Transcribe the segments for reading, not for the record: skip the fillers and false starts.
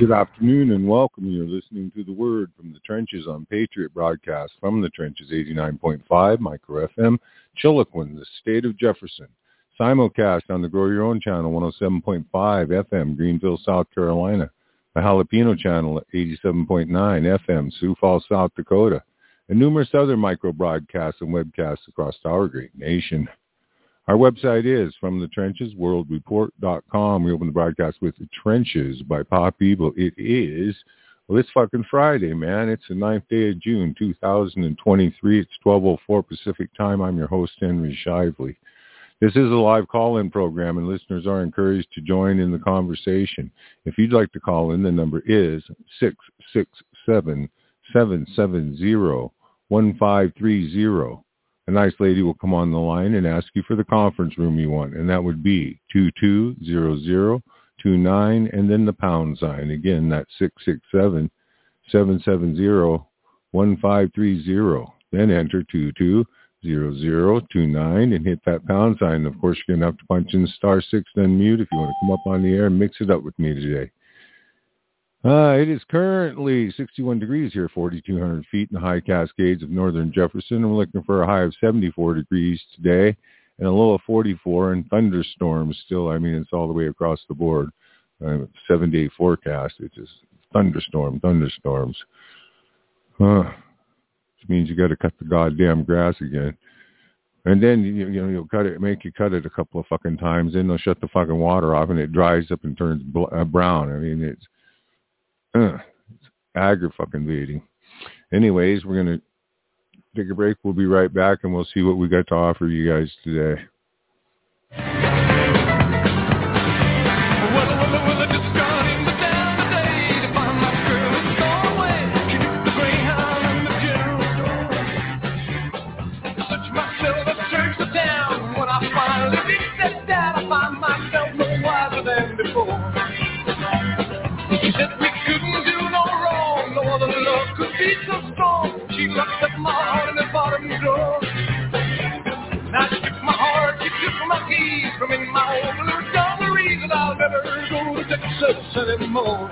Good afternoon and welcome. You're listening to The Word from the Trenches on Patriot Broadcast from the Trenches 89.5 Micro FM, Chiloquin, the state of Jefferson. Simulcast on the Grow Your Own channel 107.5 FM, Greenville, South Carolina. The Jalapeno channel at 87.9 FM, Sioux Falls, South Dakota. And numerous other micro broadcasts and webcasts across our great nation. Our website is From the Trenches, worldreport.com. We open the broadcast with The Trenches by Pop Evil. It is, well, it's fucking Friday, man. It's the 9th day of June, 2023. It's 12:04 Pacific time. I'm your host, Henry Shively. This is a live call-in program, and listeners are encouraged to join in the conversation. If you'd like to call in, the number is 667-770-1530. A nice lady will come on the line and ask you for the conference room you want, and that would be 220029 and then the pound sign. Again, that's 667-770-1530. Then enter 220029 and hit that pound sign. Of course, you're going to have to punch in *6 to unmute if you want to come up on the air and mix it up with me today. It is currently 61 degrees here, 4,200 feet in the high Cascades of northern Jefferson. We're looking for a high of 74 degrees today and a low of 44 and thunderstorms still. I mean, it's all the way across the board. 7-day forecast. It's just thunderstorms. Which means you got to cut the goddamn grass again. And then, you'll cut it, make you cut it a couple of fucking times. Then they'll shut the fucking water off and it dries up and turns brown. I mean, it's aggravating. Anyways, we're going to take a break. We'll be right back and we'll see what we got to offer you guys today. She locked up my heart in the bottom drawer. Now she took my heart, she took my keys from in my home. And there's the reason I'll never go to Texas anymore.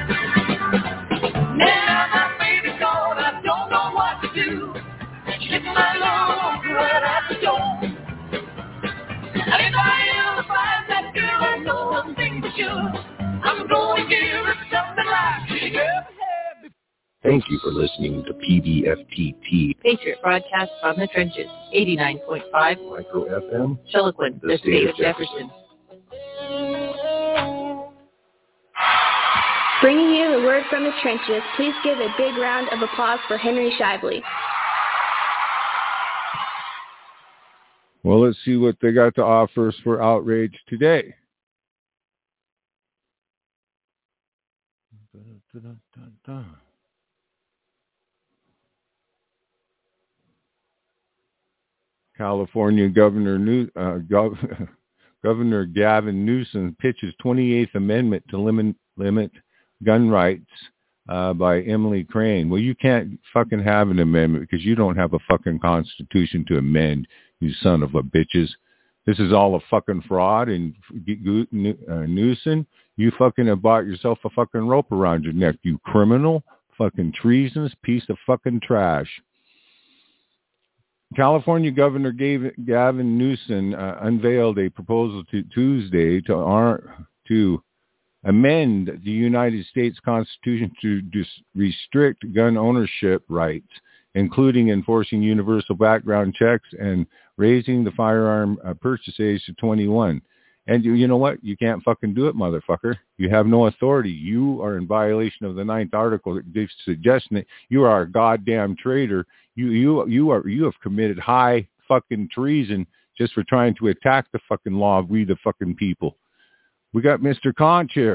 Now my baby's gone, I don't know what to do. She took my love right out the door. And if I ever find that girl, I know one thing for sure. I'm going to give her something like she never had. Thank you for listening to PBFTT. Patriot Broadcast from the Trenches, 89.5 Micro FM. Chiloquin, the state of Jefferson. Bringing you the word from the trenches, please give a big round of applause for Henry Shively. Well, let's see what they got to offer us for outrage today. California Governor Gavin Newsom pitches 28th Amendment to limit gun rights by Emily Crane. Well, you can't fucking have an amendment because you don't have a fucking constitution to amend, you son of a bitches. This is all a fucking fraud, and Newsom, you fucking have bought yourself a fucking rope around your neck, you criminal, fucking treasonous piece of fucking trash. California Governor Gavin Newsom unveiled a proposal Tuesday to amend the United States Constitution to restrict gun ownership rights, including enforcing universal background checks and raising the firearm purchase age to 21. And you know what? You can't fucking do it, motherfucker. You have no authority. You are in violation of the 9th article, suggesting that you are a goddamn traitor. You have committed high fucking treason just for trying to attack the fucking law of we the fucking people. We got Mr. Conch here.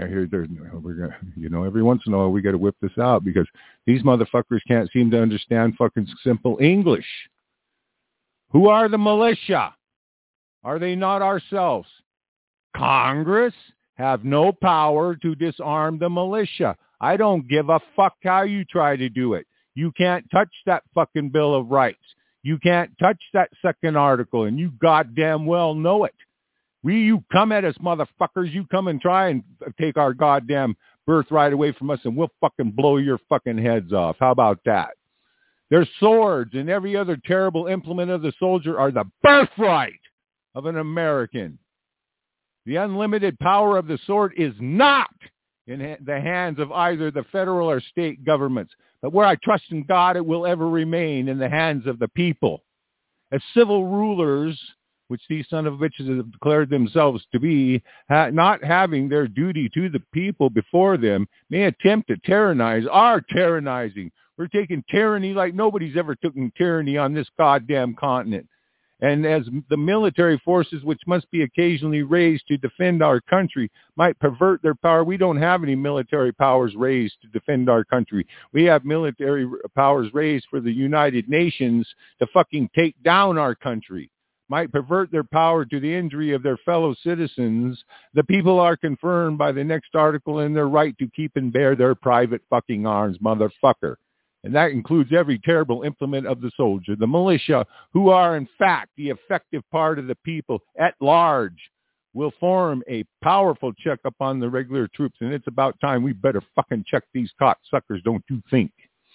Every once in a while we got to whip this out because these motherfuckers can't seem to understand fucking simple English. Who are the militia? Are they not ourselves? Congress have no power to disarm the militia. I don't give a fuck how you try to do it. You can't touch that fucking Bill of Rights. You can't touch that second article, and you goddamn well know it. You come at us, motherfuckers. You come and try and take our goddamn birthright away from us and we'll fucking blow your fucking heads off. How about that? Their swords and every other terrible implement of the soldier are the birthright of an American. The unlimited power of the sword is not in the hands of either the federal or state governments, but where I trust in God, it will ever remain in the hands of the people. As civil rulers, which these son of bitches have declared themselves to be, not having their duty to the people before them, may attempt to tyrannize, are tyrannizing. We're taking tyranny like nobody's ever taken tyranny on this goddamn continent. And as the military forces, which must be occasionally raised to defend our country, might pervert their power, we don't have any military powers raised to defend our country. We have military powers raised for the United Nations to fucking take down our country. Might pervert their power to the injury of their fellow citizens. The people are confirmed by the next article in their right to keep and bear their private fucking arms, motherfucker. And that includes every terrible implement of the soldier, the militia, who are in fact the effective part of the people at large, will form a powerful check upon the regular troops. And it's about time we better fucking check these cocksuckers, don't you think?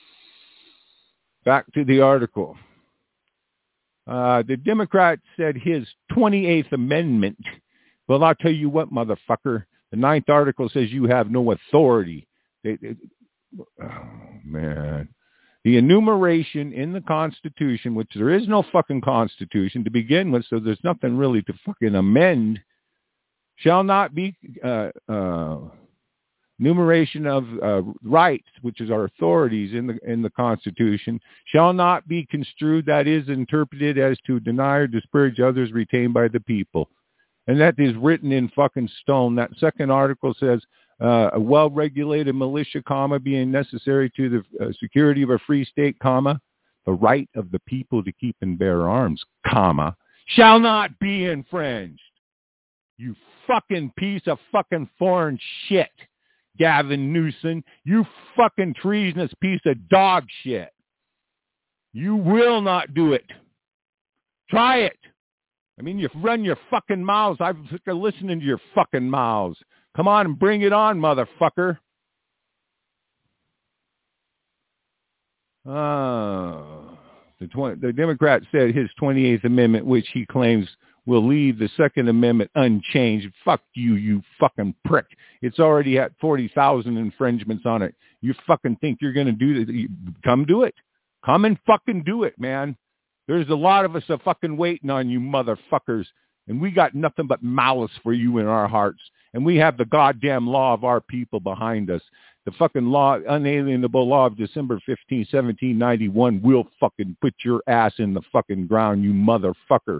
Back to the article. The Democrat said his 28th Amendment. Well, I'll tell you what, motherfucker. The 9th article says you have no authority. Oh, man. The enumeration in the Constitution, which there is no fucking Constitution to begin with, so there's nothing really to fucking amend, shall not be enumeration of rights, which is our authorities in the Constitution, shall not be construed, that is, interpreted as to deny or disparage others retained by the people. And that is written in fucking stone. That second article says, a well-regulated militia, comma, being necessary to the security of a free state, comma, the right of the people to keep and bear arms, comma, shall not be infringed. You fucking piece of fucking foreign shit, Gavin Newsom. You fucking treasonous piece of dog shit. You will not do it. Try it. I mean, you run your fucking mouths. I'm sick of listening to your fucking mouths. Come on and bring it on, motherfucker. The Democrat said his 28th Amendment, which he claims will leave the Second Amendment unchanged. Fuck you, you fucking prick. It's already at 40,000 infringements on it. You fucking think you're going to do that? Come do it. Come and fucking do it, man. There's a lot of us a fucking waiting on you motherfuckers. And we got nothing but malice for you in our hearts. And we have the goddamn law of our people behind us. The fucking law, unalienable law of December 15, 1791 will fucking put your ass in the fucking ground, you motherfucker.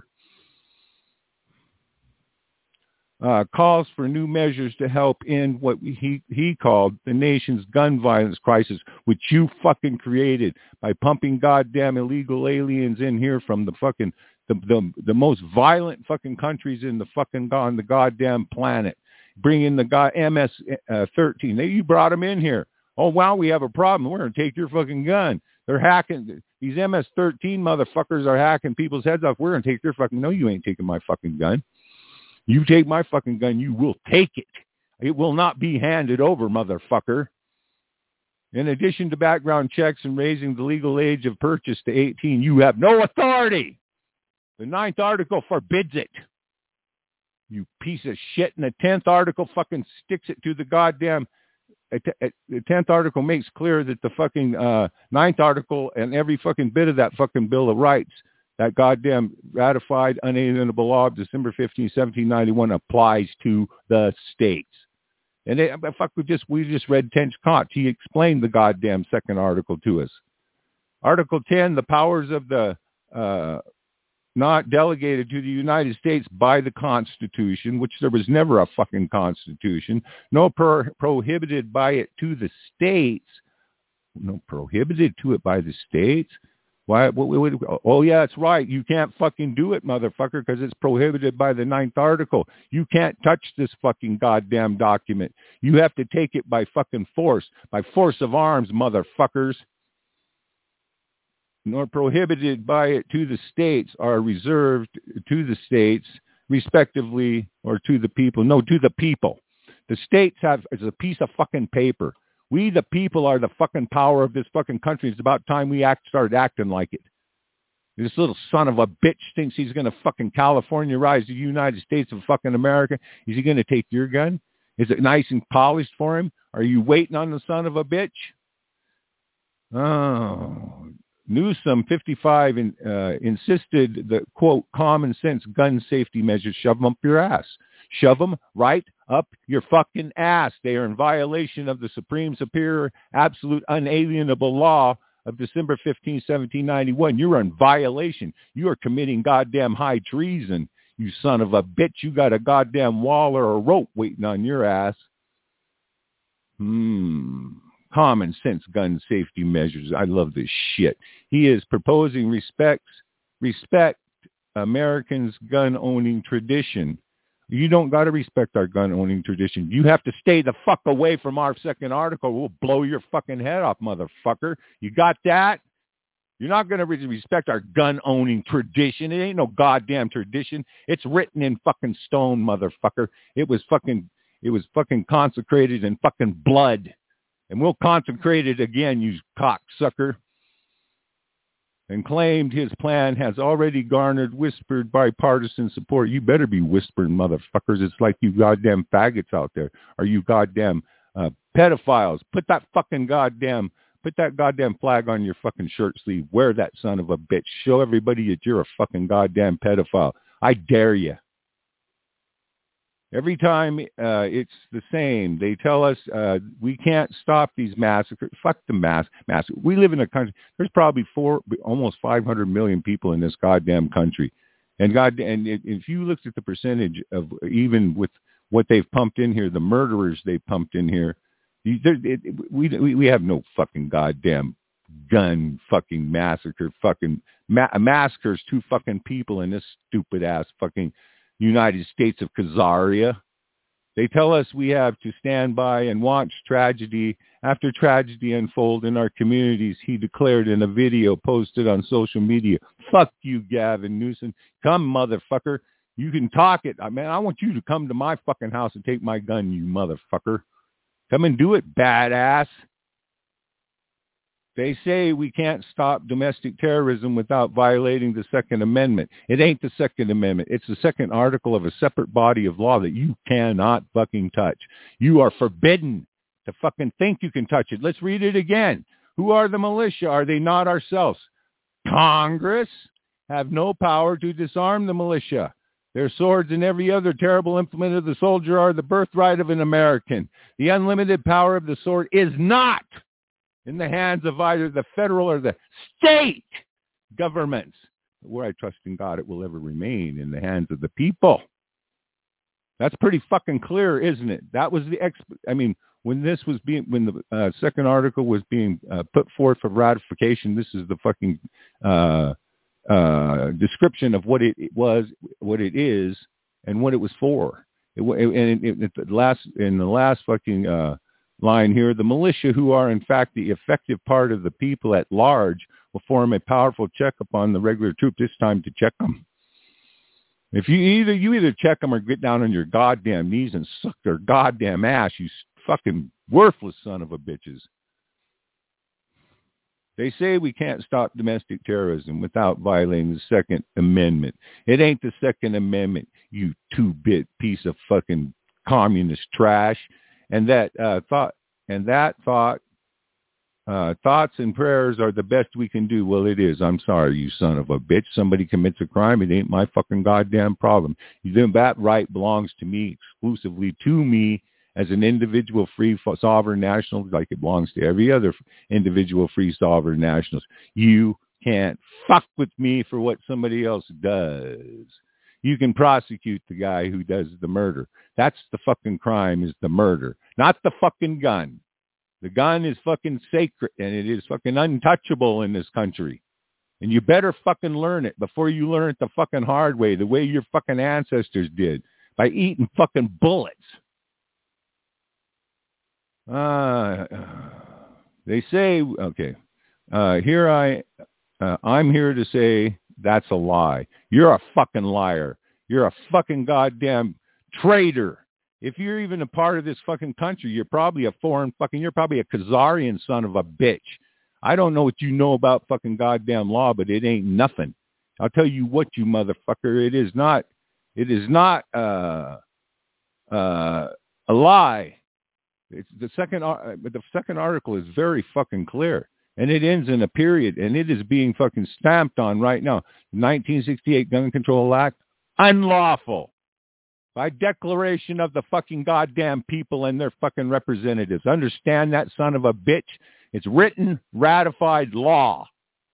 Calls for new measures to help end what he called the nation's gun violence crisis, which you fucking created by pumping goddamn illegal aliens in here from the fucking the most violent fucking countries in the fucking on the goddamn planet. Bringing the guy MS-13. You brought them in here. Oh, wow, we have a problem. We're going to take your fucking gun. They're hacking. These MS-13 motherfuckers are hacking people's heads off. We're going to take their fucking... No, you ain't taking my fucking gun. You take my fucking gun, you will take it. It will not be handed over, motherfucker. In addition to background checks and raising the legal age of purchase to 18, you have no authority. The 9th article forbids it. You piece of shit. And the 10th article fucking sticks it to the goddamn... The 10th article makes clear that the fucking 9th article and every fucking bit of that fucking Bill of Rights, that goddamn ratified unalienable law of December 15, 1791 applies to the states. And we just read Tench Kant. He explained the goddamn second article to us. Article 10, the powers of the... not delegated to the United States by the Constitution, which there was never a fucking Constitution, no prohibited by it to the states, no prohibited to it by the states. Why? Oh, yeah, that's right. You can't fucking do it, motherfucker, because it's prohibited by the 9th article. You can't touch this fucking goddamn document. You have to take it by fucking force, by force of arms, motherfuckers. Nor prohibited by it to the states are reserved to the states, respectively, or to the people. No, to the people. The states is a piece of fucking paper. We, the people, are the fucking power of this fucking country. It's about time we started acting like it. This little son of a bitch thinks he's going to fucking California-rise the United States of fucking America. Is he going to take your gun? Is it nice and polished for him? Are you waiting on the son of a bitch? Oh, Newsom, 55, insisted that, quote, common sense gun safety measures shove them up your ass. Shove them right up your fucking ass. They are in violation of the Supreme Superior Absolute Unalienable Law of December 15, 1791. You're in violation. You are committing goddamn high treason, you son of a bitch. You got a goddamn wall or a rope waiting on your ass. Common sense gun safety measures. I love this shit. He is proposing respect Americans' gun-owning tradition. You don't got to respect our gun-owning tradition. You have to stay the fuck away from our second article. We'll blow your fucking head off, motherfucker. You got that? You're not going to respect our gun-owning tradition. It ain't no goddamn tradition. It's written in fucking stone, motherfucker. It was fucking consecrated in fucking blood. And we'll consecrate it again, you cocksucker. And claimed his plan has already garnered whispered bipartisan support. You better be whispering, motherfuckers. It's like you goddamn faggots out there. Are you goddamn pedophiles? Put that goddamn flag on your fucking shirt sleeve. Wear that son of a bitch. Show everybody that you're a fucking goddamn pedophile. I dare you. Every time it's the same. They tell us we can't stop these massacres. Fuck the massacre. We live in a country. There's probably almost 500 million people in this goddamn country. And if you looked at the percentage of, even with what they've pumped in here, the murderers they pumped in here, we have no fucking goddamn gun fucking massacre. Massacres two fucking people in this stupid ass fucking United States of Khazaria. They tell us we have to stand by and watch tragedy after tragedy unfold in our communities, he declared in a video posted on social media. Fuck you, Gavin Newsom. Come, motherfucker. You can talk it. I want you to come to my fucking house and take my gun, you motherfucker. Come and do it, badass. They say we can't stop domestic terrorism without violating the Second Amendment. It ain't the Second Amendment. It's the second article of a separate body of law that you cannot fucking touch. You are forbidden to fucking think you can touch it. Let's read it again. Who are the militia? Are they not ourselves? Congress have no power to disarm the militia. Their swords and every other terrible implement of the soldier are the birthright of an American. The unlimited power of the sword is not in the hands of either the federal or the state governments. Where I trust in God, it will ever remain in the hands of the people. That's pretty fucking clear, isn't it? That was when the second article was being put forth for ratification, this is the fucking description of what it was, what it is, and what it was for. In the last fucking line here, the militia, who are in fact the effective part of the people at large, will form a powerful check upon the regular troops. It's time to check them. If you either check them or get down on your goddamn knees and suck their goddamn ass, you fucking worthless son of a bitches. They say we can't stop domestic terrorism without violating the Second Amendment. It ain't the Second Amendment, you two-bit piece of fucking communist trash. And thoughts and prayers are the best we can do. Well, it is. I'm sorry, you son of a bitch. Somebody commits a crime. It ain't my fucking goddamn problem. That right belongs to me, exclusively to me, as an individual free sovereign national, like it belongs to every other individual free sovereign nationals. You can't fuck with me for what somebody else does. You can prosecute the guy who does the murder. That's the fucking crime, is the murder, not the fucking gun. The gun is fucking sacred, and it is fucking untouchable in this country. And you better fucking learn it before you learn it the fucking hard way, the way your fucking ancestors did, by eating fucking bullets. They say, okay, I'm here to say that's a lie. You're a fucking liar. You're a fucking goddamn traitor. If you're even a part of this fucking country, you're probably you're probably a Khazarian son of a bitch. I don't know what you know about fucking goddamn law, but it ain't nothing. I'll tell you what, you motherfucker. It is not a lie. It's the second article is very fucking clear, and it ends in a period, and it is being fucking stamped on right now. 1968 Gun Control Act, unlawful by declaration of the fucking goddamn people and their fucking representatives. Understand that, son of a bitch? It's written, ratified law.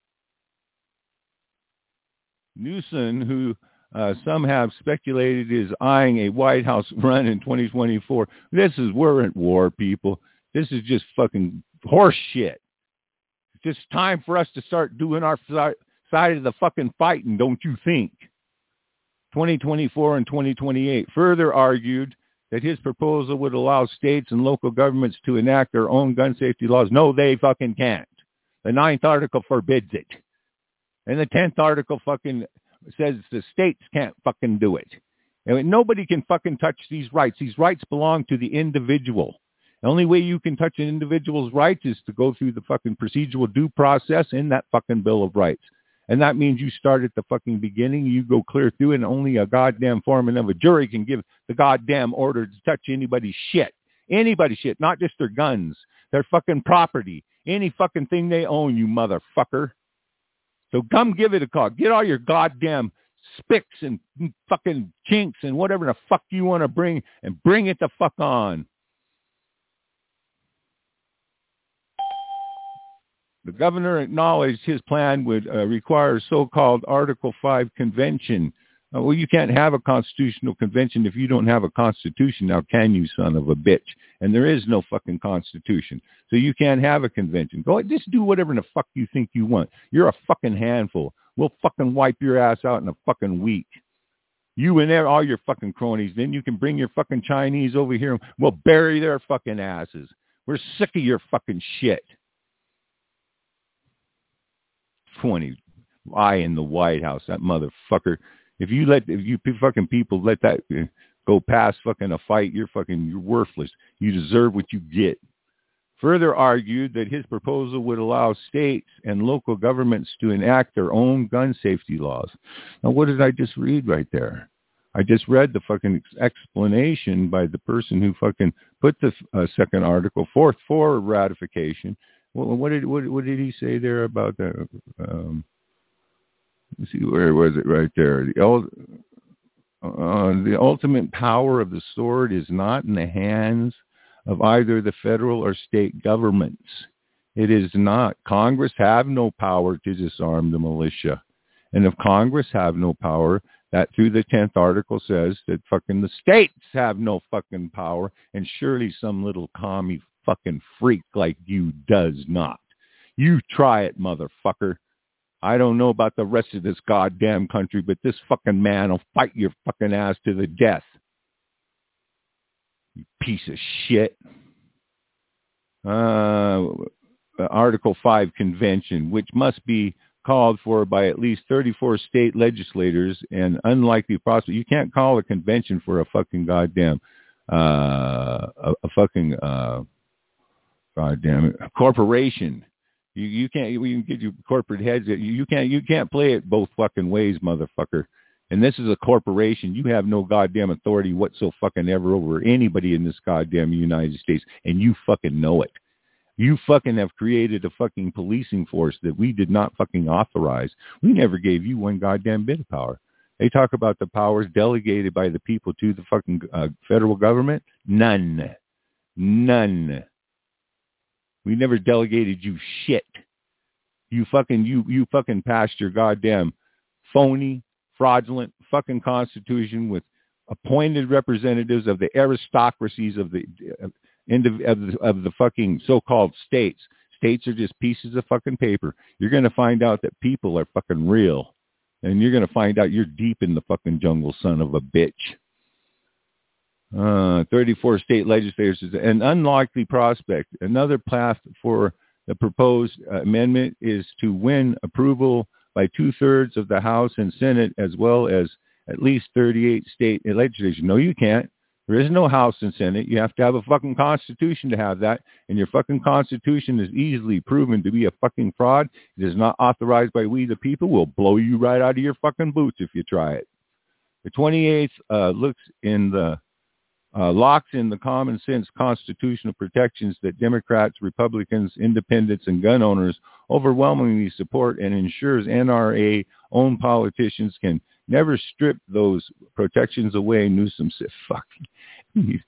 Newsom, who some have speculated is eyeing a White House run in 2024. We're at war, people. This is just fucking horse shit. It's just time for us to start doing our side of the fucking fighting, don't you think? 2024 and 2028 further argued that his proposal would allow states and local governments to enact their own gun safety laws. No, they fucking can't. The 9th article forbids it. And the 10th article fucking says the states can't fucking do it. And nobody can fucking touch these rights. These rights belong to the individual. The only way you can touch an individual's rights is to go through the fucking procedural due process in that fucking Bill of Rights. And that means you start at the fucking beginning, you go clear through, and only a goddamn foreman of a jury can give the goddamn order to touch anybody's shit. Anybody's shit, not just their guns, their fucking property, any fucking thing they own, you motherfucker. So come give it a call. Get all your goddamn spics and fucking chinks and whatever the fuck you want to bring, and bring it the fuck on. The governor acknowledged his plan would require a so-called Article 5 convention. Well, you can't have a constitutional convention if you don't have a constitution. Now, can you, son of a bitch? And there is no fucking constitution. So you can't have a convention. Go just do whatever the fuck you think you want. You're a fucking handful. We'll fucking wipe your ass out in a fucking week. You and all your fucking cronies. Then you can bring your fucking Chinese over here and we'll bury their fucking asses. We're sick of your fucking shit. 20 lie in the White House, that motherfucker. If you fucking people let that go past fucking a fight, you're worthless. You deserve what you get. Further argued that his proposal would allow states and local governments to enact their own gun safety laws. Now, what did I just read right there? I just read the fucking explanation by the person who fucking put the second article forth for ratification. Well, what did he say there about the? Let's see, where was it? Right there. The ultimate power of the sword is not in the hands of either the federal or state governments. It is not. Congress have no power to disarm the militia, and if Congress have no power, that through the 10th article says that fucking the states have no fucking power, and surely some little commie fucking freak like you does not. You try it, motherfucker. I don't know about the rest of this goddamn country, but this fucking man will fight your fucking ass to the death. You piece of shit. Article 5 convention, which must be called for by at least 34 state legislators and unlikely possible. You can't call a convention for a fucking goddamn goddamn corporation. You can't. We can get you corporate heads. You can't play it both fucking ways, motherfucker. And this is a corporation. You have no goddamn authority whatsoever over anybody in this goddamn United States, and you fucking know it. You fucking have created a fucking policing force that we did not fucking authorize. We never gave you one goddamn bit of power. They talk about the powers delegated by the people to the fucking federal government. None. We never delegated you shit. You fucking passed your goddamn phony, fraudulent fucking constitution with appointed representatives of the aristocracies of the fucking so-called states. States are just pieces of fucking paper. You're going to find out that people are fucking real. And you're going to find out you're deep in the fucking jungle, son of a bitch. 34 state legislators is an unlikely prospect. Another path for the proposed amendment is to win approval by 2/3 of the House and Senate, as well as at least 38 state legislatures. No, you can't. There is no House and Senate. You have to have a fucking Constitution to have that. And your fucking Constitution is easily proven to be a fucking fraud. It is not authorized by we the people. We'll blow you right out of your fucking boots if you try it. The 28th locks in the common sense constitutional protections that Democrats, Republicans, independents, and gun owners overwhelmingly support and ensures NRA-owned politicians can never strip those protections away. Newsom said, fucking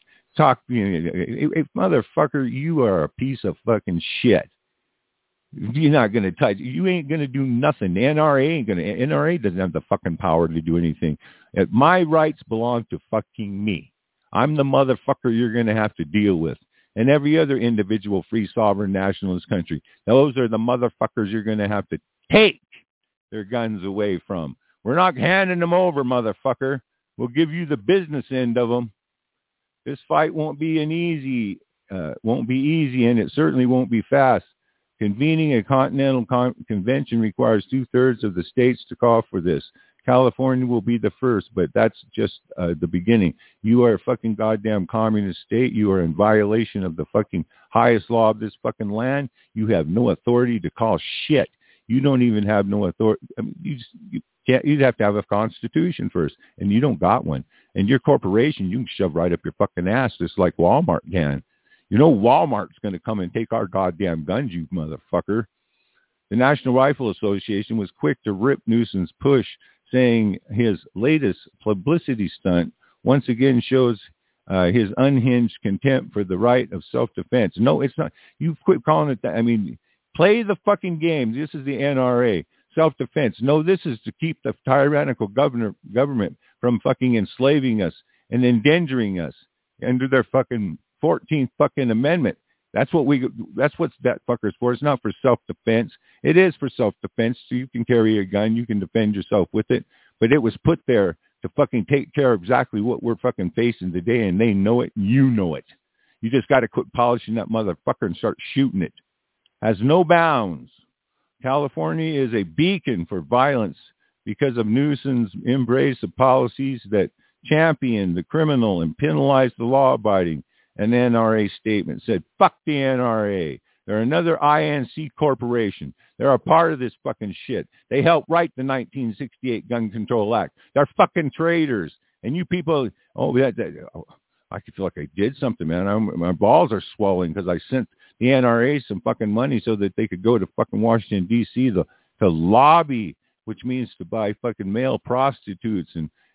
motherfucker, you are a piece of fucking shit. You're not going to touch. You ain't going to do nothing. The NRA doesn't have the fucking power to do anything. My rights belong to fucking me. I'm the motherfucker you're going to have to deal with. And every other individual free sovereign nationalist country. Those are the motherfuckers you're going to have to take their guns away from. We're not handing them over, motherfucker. We'll give you the business end of them. This fight won't be easy, and it certainly won't be fast. Convening a continental convention requires 2/3 of the states to call for this. California will be the first, but that's just the beginning. You are a fucking goddamn communist state. You are in violation of the fucking highest law of this fucking land. You have no authority to call shit. You don't even have no authority. I mean, you'd have to have a constitution first, and you don't got one. And your corporation, you can shove right up your fucking ass, just like Walmart can. You know Walmart's going to come and take our goddamn guns, you motherfucker. The National Rifle Association was quick to rip Newsom's push, saying his latest publicity stunt once again shows his unhinged contempt for the right of self-defense. No, it's not. You quit calling it that. I mean, play the fucking game. This is the NRA. Self-defense. No, this is to keep the tyrannical government from fucking enslaving us and endangering us under their fucking 14th fucking amendment. That's what that fucker's for. It's not for self-defense. It is for self-defense, so you can carry a gun, you can defend yourself with it. But it was put there to fucking take care of exactly what we're fucking facing today, and they know it, and you know it. You just got to quit polishing that motherfucker and start shooting it. Has no bounds. California is a beacon for violence because of Newsom's embrace of policies that champion the criminal and penalize the law-abiding. An NRA statement said, fuck the NRA. They're another INC corporation. They're a part of this fucking shit. They helped write the 1968 Gun Control Act. They're fucking traitors. And you people, I could feel like I did something, man. My balls are swelling because I sent the NRA some fucking money so that they could go to fucking Washington, D.C. to lobby, which means to buy fucking male prostitutes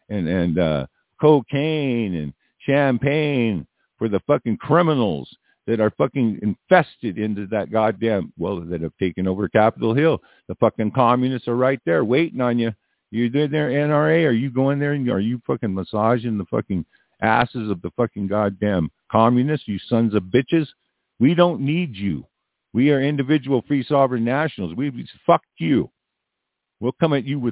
and cocaine and champagne for the fucking criminals that are fucking infested into that goddamn, that have taken over Capitol Hill. The fucking communists are right there waiting on you. You there, NRA? Are you going there and are you fucking massaging the fucking asses of the fucking goddamn communists, you sons of bitches? We don't need you. We are individual free sovereign nationals. Fuck you. We'll come at you with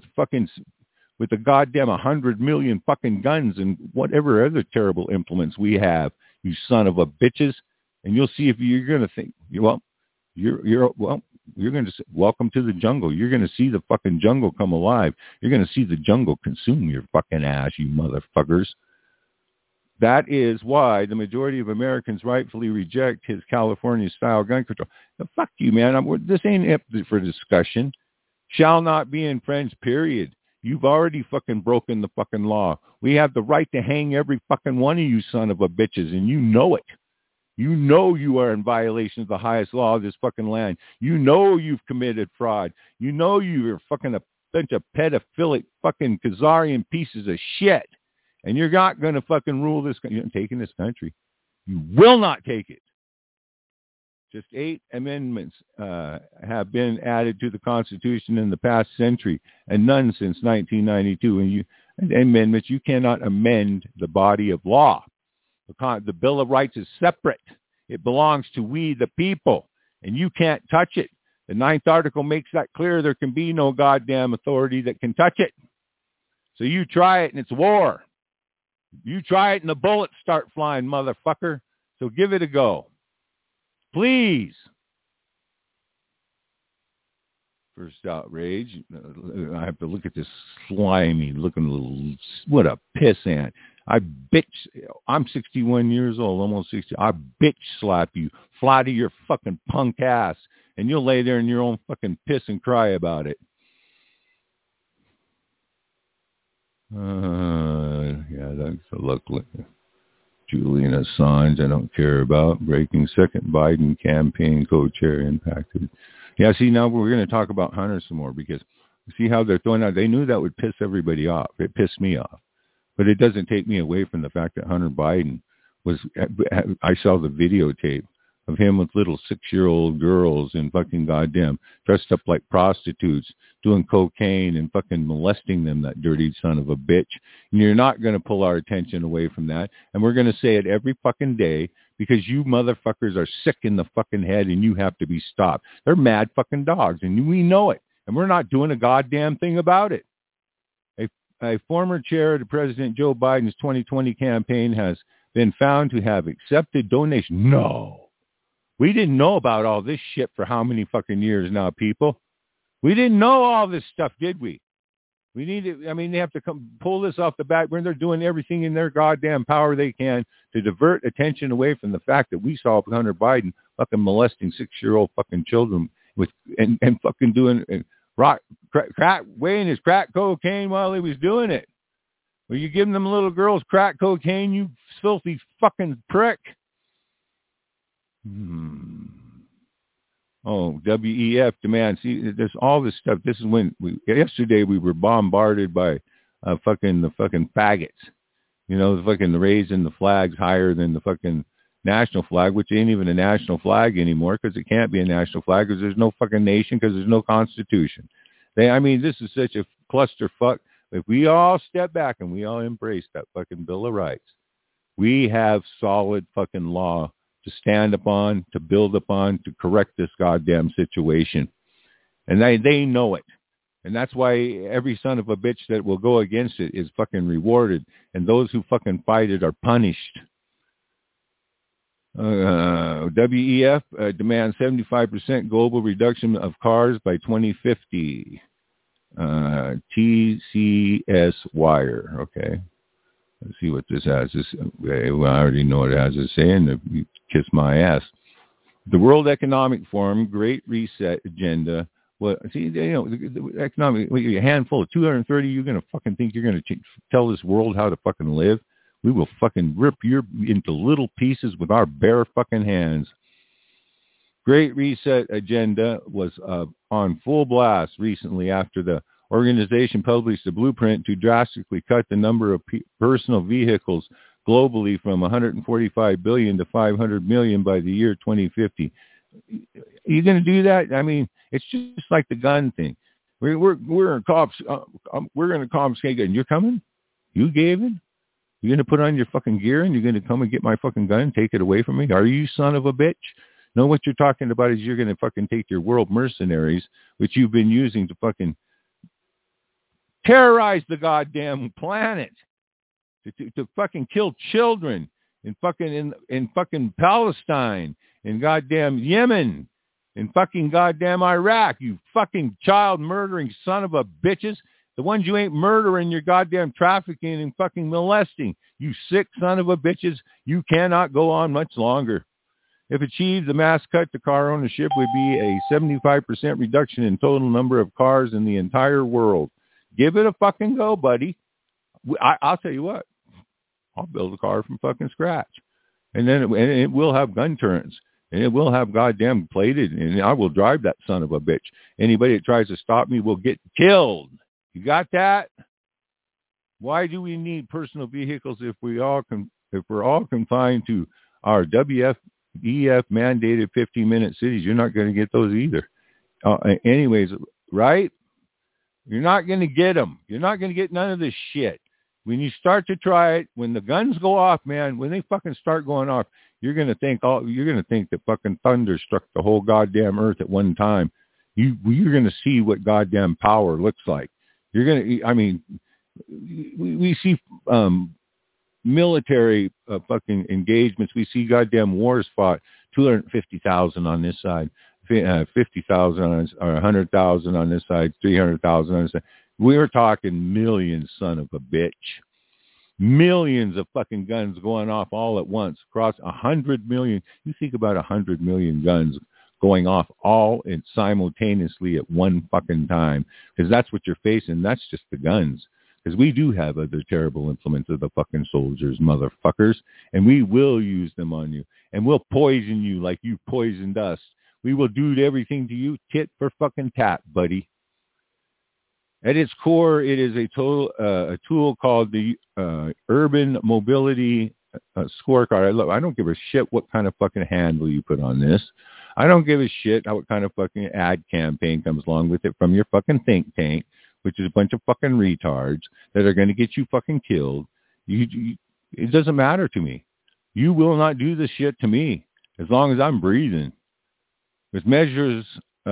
the goddamn 100 million fucking guns and whatever other terrible implements we have, you son of a bitches. And you'll see if you're going to think, you're going to say, welcome to the jungle. You're going to see the fucking jungle come alive. You're going to see the jungle consume your fucking ass, you motherfuckers. That is why the majority of Americans rightfully reject his California-style gun control. Now, fuck you, man. This ain't up for discussion. Shall not be infringed, period. You've already fucking broken the fucking law. We have the right to hang every fucking one of you son of a bitches, and you know it. You know you are in violation of the highest law of this fucking land. You know you've committed fraud. You know you're fucking a bunch of pedophilic fucking Khazarian pieces of shit. And you're not going to fucking rule this country. You're not taking this country. You will not take it. Just 8 amendments have been added to the Constitution in the past century, and none since 1992. And amendments, you cannot amend the body of law. The Bill of Rights is separate. It belongs to we the people, and you can't touch it. The 9th article makes that clear. There can be no goddamn authority that can touch it. So you try it, and it's war. You try it, and the bullets start flying, motherfucker. So give it a go. Please. First outrage. I have to look at this slimy looking little, what a pissant. I'm 61 years old, almost 60. I bitch slap you, fly to your fucking punk ass, and you'll lay there in your own fucking piss and cry about it. Yeah, that's a look. Julian Assange, I don't care about. Breaking second Biden campaign co-chair impacted. Yeah, see, now we're going to talk about Hunter some more because see how they're throwing out. They knew that would piss everybody off. It pissed me off. But it doesn't take me away from the fact that Hunter Biden I saw the videotape of him with little 6-year-old girls and fucking goddamn dressed up like prostitutes doing cocaine and fucking molesting them, that dirty son of a bitch. And you're not going to pull our attention away from that. And we're going to say it every fucking day because you motherfuckers are sick in the fucking head and you have to be stopped. They're mad fucking dogs and we know it. And we're not doing a goddamn thing about it. A former chair of President Joe Biden's 2020 campaign has been found to have accepted donations. No. We didn't know about all this shit for how many fucking years now, people? We didn't know all this stuff, did we? We need to, they have to pull this off the back burner. They're doing everything in their goddamn power they can to divert attention away from the fact that we saw Hunter Biden fucking molesting 6-year-old fucking children and fucking doing crack, weighing his crack cocaine while he was doing it. Were you giving them little girls crack cocaine, you filthy fucking prick? Oh, WEF demand. See, there's all this stuff. This is when yesterday we were bombarded by the fucking faggots. The raising the flags higher than the fucking national flag, which ain't even a national flag anymore because it can't be a national flag because there's no fucking nation because there's no constitution. This is such a clusterfuck. If we all step back and we all embrace that fucking Bill of Rights, we have solid fucking law to stand upon, to build upon, to correct this goddamn situation. And they know it. And that's why every son of a bitch that will go against it is fucking rewarded. And those who fucking fight it are punished. WEF demands 75% global reduction of cars by 2050. TCS Wire. Okay. Let's see what this has. I already know what it has to say, and you kiss my ass. The World Economic Forum Great Reset Agenda. Well, see, the economic, a handful of 230. You're gonna fucking think you're gonna tell this world how to fucking live? We will fucking rip you into little pieces with our bare fucking hands. Great Reset Agenda was on full blast recently after the organization published a blueprint to drastically cut the number of personal vehicles globally from 145 billion to 500 million by the year 2050. Are you going to do that? It's just like the gun thing. We're cops. We're going to confiscate gun. You're coming? You gave it? You're going to put on your fucking gear and you're going to come and get my fucking gun and take it away from me? Are you son of a bitch? No, what you're talking about is you're going to fucking take your world mercenaries, which you've been using to fucking terrorize the goddamn planet, to fucking kill children in fucking Palestine, in goddamn Yemen, in fucking goddamn Iraq, you fucking child murdering son of a bitches. The ones you ain't murdering, you're goddamn trafficking and fucking molesting. You sick son of a bitches. You cannot go on much longer. If achieved, the mass cut to car ownership would be a 75% reduction in total number of cars in the entire world. Give it a fucking go, buddy. I'll tell you what. I'll build a car from fucking scratch. And then it will have gun turrets. And it will have goddamn plated. And I will drive that son of a bitch. Anybody that tries to stop me will get killed. You got that? Why do we need personal vehicles if we're all confined to our WEF mandated 15-minute cities? You're not going to get those either. Anyways, right? You're not going to get them. You're not going to get none of this shit. When you start to try it, when the guns go off, man, when they fucking start going off, you're going to think that fucking thunder struck the whole goddamn earth at one time. You're going to see what goddamn power looks like. We see military fucking engagements. We see goddamn wars fought, 250,000 on this side, 50,000 or 100,000 on this side, 300,000 on this side. We're talking millions, son of a bitch. millions of fucking guns going off all at once across 100 million. You think about 100 million guns going off all and simultaneously at one fucking time, because that's what you're facing. That's just the guns. Because we do have other terrible implements of the fucking soldiers, motherfuckers, and we will use them on you, and we'll poison you like you poisoned us. We will do everything to you tit for fucking tat, buddy. At its core, it is a tool called the Urban Mobility Scorecard. I don't give a shit what kind of fucking handle you put on this. I don't give a shit what kind of fucking ad campaign comes along with it from your fucking think tank, which is a bunch of fucking retards that are going to get you fucking killed. It doesn't matter to me. You will not do this shit to me as long as I'm breathing. Which measures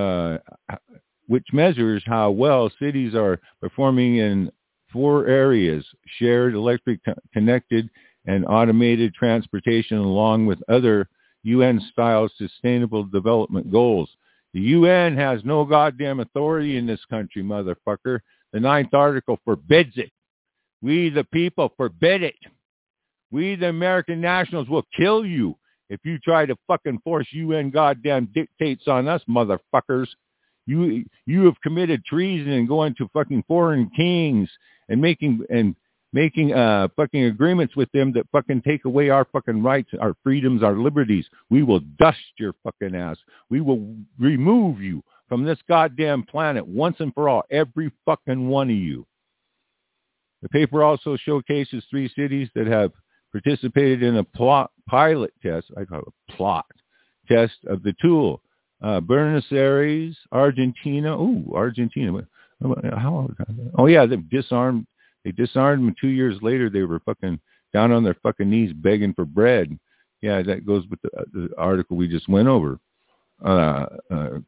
how well cities are performing in 4 areas: shared, electric, connected, and automated transportation, along with other UN-style sustainable development goals. The UN has no goddamn authority in this country, motherfucker. The 9th article forbids it. We, the people, forbid it. We, the American nationals, will kill you if you try to fucking force UN goddamn dictates on us, motherfuckers. You have committed treason and going to fucking foreign kings and making fucking agreements with them that fucking take away our fucking rights, our freedoms, our liberties. We will dust your fucking ass. We will remove you from this goddamn planet once and for all, every fucking one of you. The paper also showcases 3 cities that have participated in a pilot test. I call it a plot test of the tool. Buenos Aires, Argentina. Ooh, Argentina. Oh yeah, they disarmed. They disarmed them. 2 years later, they were fucking down on their fucking knees begging for bread. Yeah, that goes with the article we just went over. Curitiba,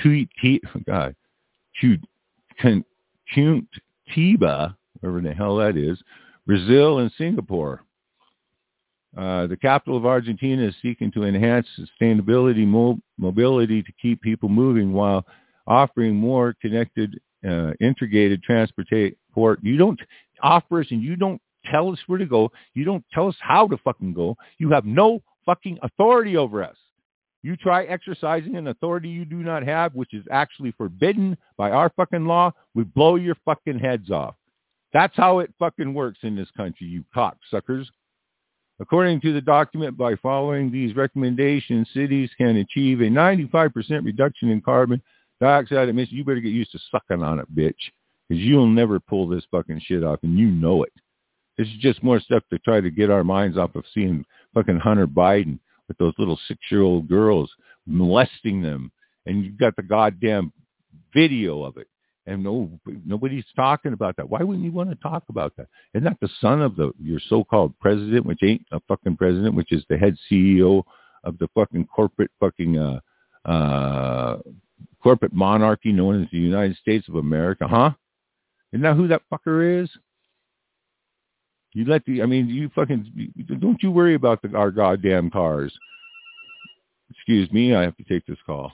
wherever the hell that is, Brazil and Singapore. The capital of Argentina is seeking to enhance sustainability mobility to keep people moving while offering more connected, integrated transport. You don't offer us and you don't tell us where to go. You don't tell us how to fucking go. You have no fucking authority over us. You try exercising an authority you do not have, which is actually forbidden by our fucking law, we blow your fucking heads off. That's how it fucking works in this country, you cocksuckers. According to the document, by following these recommendations, cities can achieve a 95% reduction in carbon dioxide emissions. You better get used to sucking on it, bitch, because you'll never pull this fucking shit off, and you know it. This is just more stuff to try to get our minds off of seeing fucking Hunter Biden with those little 6-year-old girls molesting them, and you've got the goddamn video of it. And nobody's talking about that. Why wouldn't you want to talk about that? Isn't that the son of your so-called president, which ain't a fucking president, which is the head CEO of the fucking corporate corporate monarchy known as the United States of America, huh? Isn't that who that fucker is? Don't you worry about our goddamn cars. Excuse me, I have to take this call.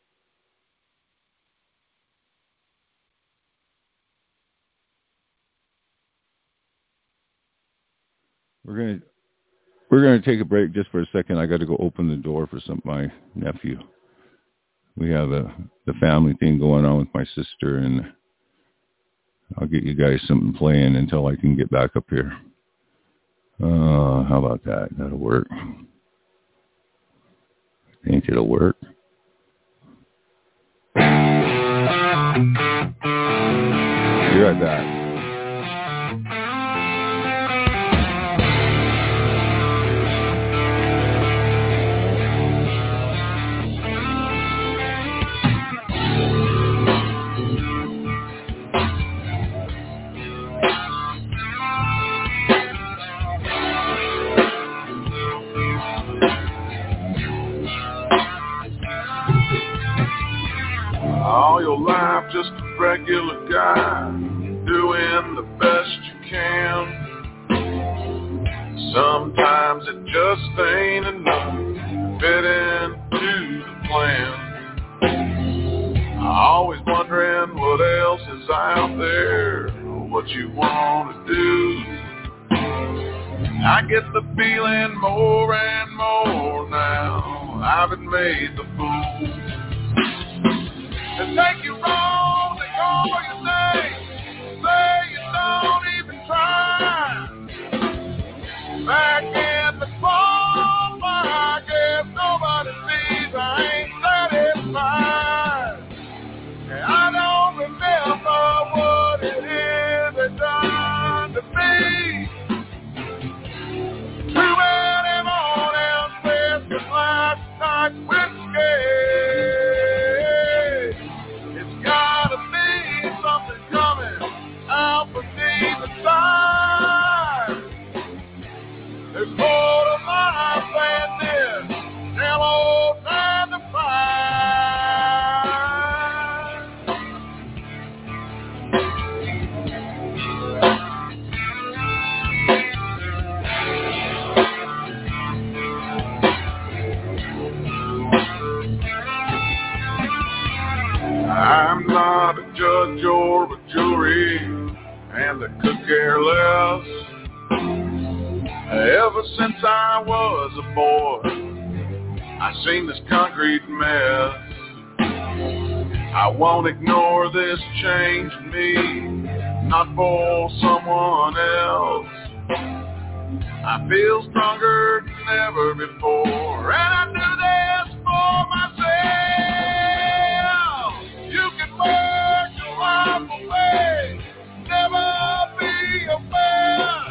We're gonna take a break just for a second. I got to go open the door for my nephew. We have the family thing going on with my sister, and I'll get you guys something playing until I can get back up here. How about that? That'll work. I think it'll work. Be right back. All your life just a regular guy, doing the best you can. Sometimes it just ain't enough to fit into the plan. Always wondering what else is out there, what you want to do. I get the feeling more and more now I've been made the fool. To take you wrong, they call your name, say you don't even try. Back in the fall, I guess nobody sees I ain't satisfied. And I don't remember what it is they done to me. Too many mornings spent with last night's whiskey. It's gotta be something coming out from deep inside. There's more to my plan than yellow time to find. I'm not a judge or a jury, and I could care less. Ever since I was a boy, I seen this concrete mess. I won't ignore this changed me, not for someone else. I feel stronger than ever before, and I do this for myself. You can work your life away, never be a man.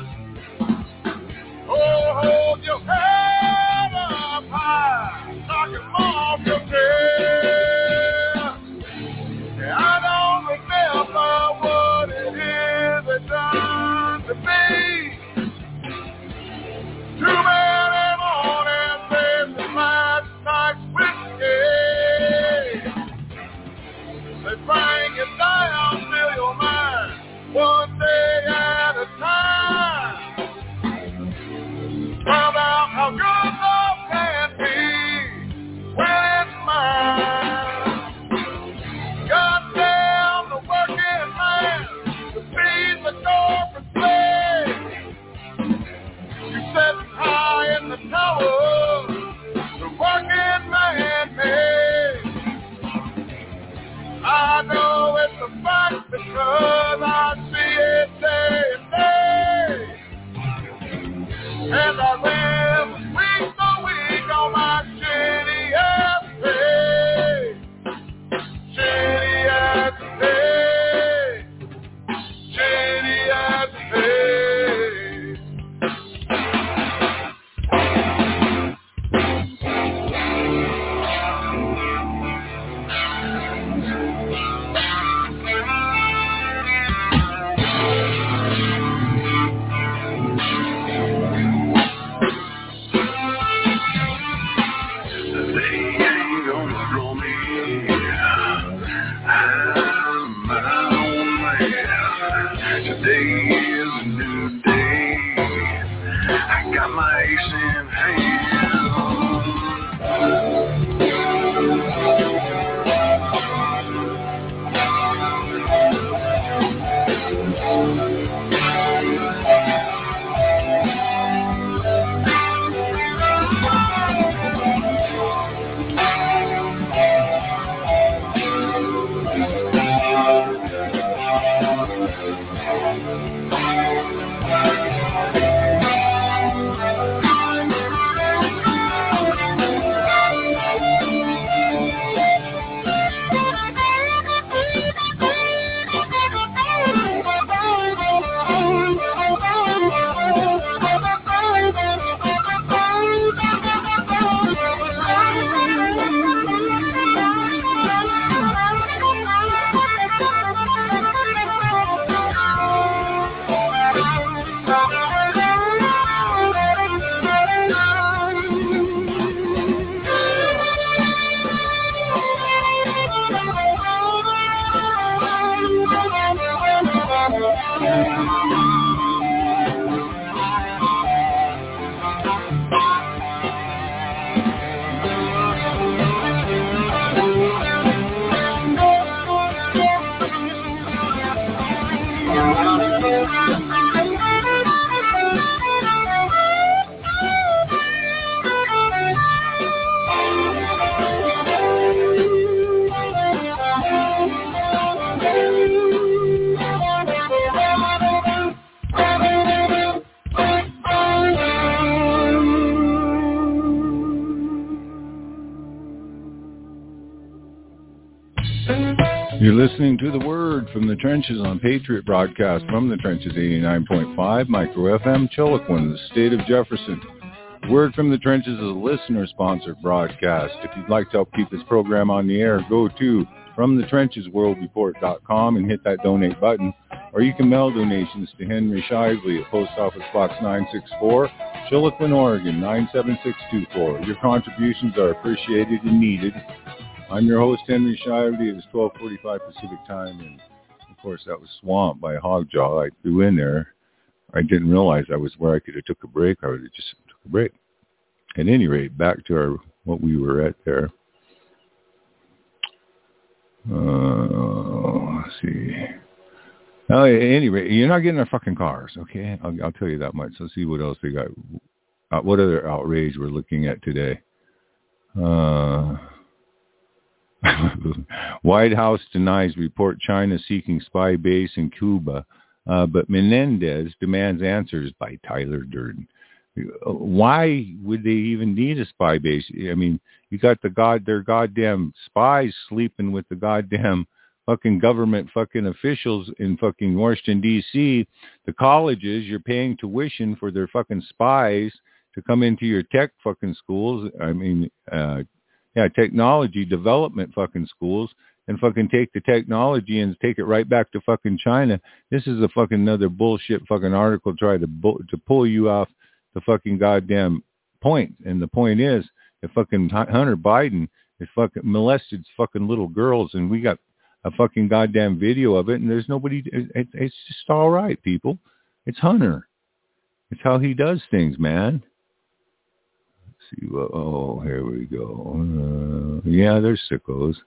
Oh, hold your head up high, knock it off your chest. Yeah, I don't remember what it is they done to me. Too many mornings spent with last night's whiskey. They bring you down till your mind, one day at a time. Found out how good love can be when it's mine. Goddamn the working man to feed the corporate slave. You sitting high in the tower, the working man made. I know it's a fact because I see it day and day. And I live week for week on my shitty ass pay. Shitty ass pay. Shitty ass pay. Today is a new day. I got my ace in hand. You're listening to The Word from the Trenches on Patriot Broadcast from the Trenches 89.5, Micro FM, Chiloquin, the state of Jefferson. Word from the Trenches is a listener-sponsored broadcast. If you'd like to help keep this program on the air, go to FromTheTrenchesWorldReport.com and hit that donate button. Or you can mail donations to Henry Shively at Post Office Box 964, Chiloquin, Oregon 97624. Your contributions are appreciated and needed. I'm your host, Henry Shively. It is 12:45 Pacific time, and of course that was swamped by Hogjaw. I threw in there. I didn't realize I was where I could have took a break. I would have just took a break. At any rate, back to what we were at there. Let's see. Well, at any rate, you're not getting our fucking cars, okay? I'll tell you that much. Let's see what else they got. What other outrage we're looking at today? White House denies report China seeking spy base in Cuba, but Menendez demands answers by Tyler Durden. Why would they even need a spy base? I mean, you got their goddamn spies sleeping with the goddamn fucking government fucking officials in fucking Washington, D.C. The colleges, you're paying tuition for their fucking spies to come into your tech fucking schools. I mean, technology development fucking schools, and fucking take the technology and take it right back to fucking China. This is a fucking another bullshit fucking article try to pull you off the fucking goddamn point. And the point is that fucking Hunter Biden is fucking molested fucking little girls, and we got a fucking goddamn video of it, and there's nobody. It's just all right, people. It's Hunter. It's how he does things, man. See, here we go. There's sickos.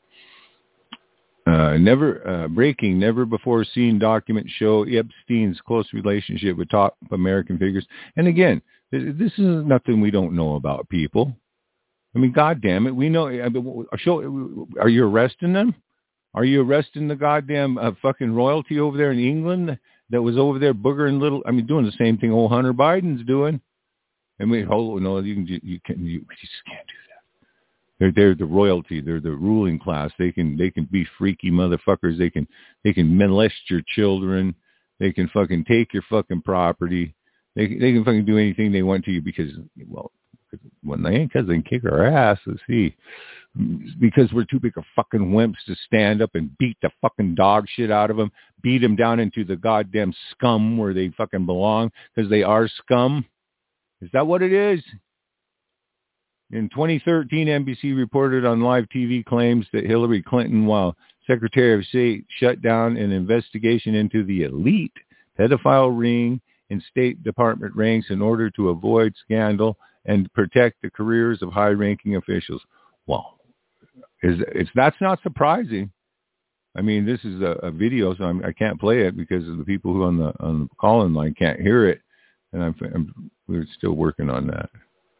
Breaking, never before seen documents show Epstein's close relationship with top American figures. And again, this is nothing we don't know about, people. I mean, God damn it, we know. Are you arresting them? Are you arresting the goddamn fucking royalty over there in England that was over there boogering little? I mean, doing the same thing old Hunter Biden's doing. And you just can't do that. They're the royalty. They're the ruling class. They can be freaky motherfuckers. They can molest your children. They can fucking take your fucking property. They can fucking do anything they want to you because they can kick our ass. Let's see. Because we're too big of fucking wimps to stand up and beat the fucking dog shit out of them, beat them down into the goddamn scum where they fucking belong because they are scum. Is that what it is? In 2013, NBC reported on live TV claims that Hillary Clinton, while Secretary of State, shut down an investigation into the elite pedophile ring in State Department ranks in order to avoid scandal and protect the careers of high-ranking officials. Well, that's not surprising. I mean, this is a video, so I can't play it because of the people who on the call-in line can't hear it. And we're still working on that.